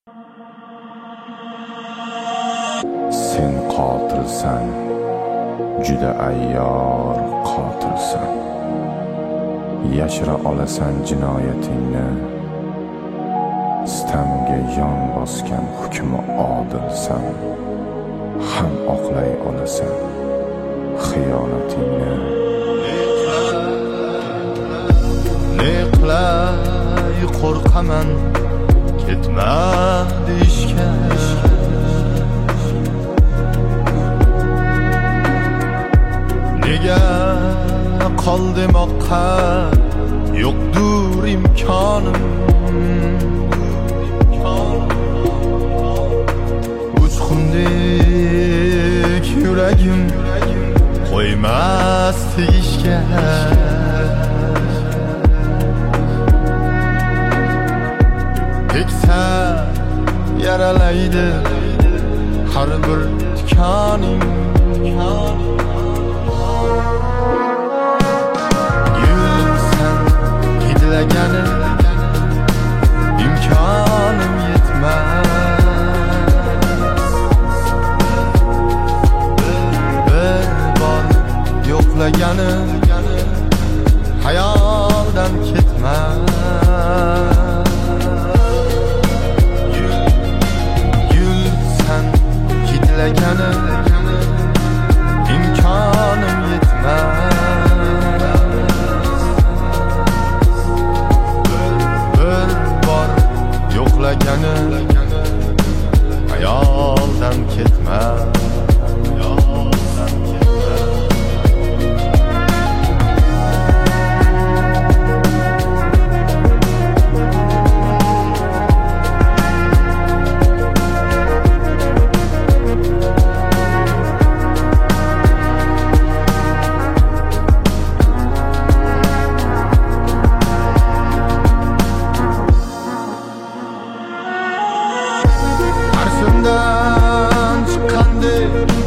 Sen qotilsan, juda ayyor qotilsan. Yashira olasan jinoyatingni, sitamga yon bosgan hukmi odilsan. Ham oqlay olasan xiyonatingni. Neqlay qo'rqaman ketma deyishga. Nega qol demoqqa yo'qdur imkonim. Uchqundek yuragim qo'ymas tegishga. Teksa yaralaydi har bir tikoning. Gulsan hidlagani imkonim yetmas. Bir bor yo'qlagani hayoldan ketmas. Hidlagani imkonim yetmas. Bir bor yo'qlagani hayoldan ketmas. Chiqqandek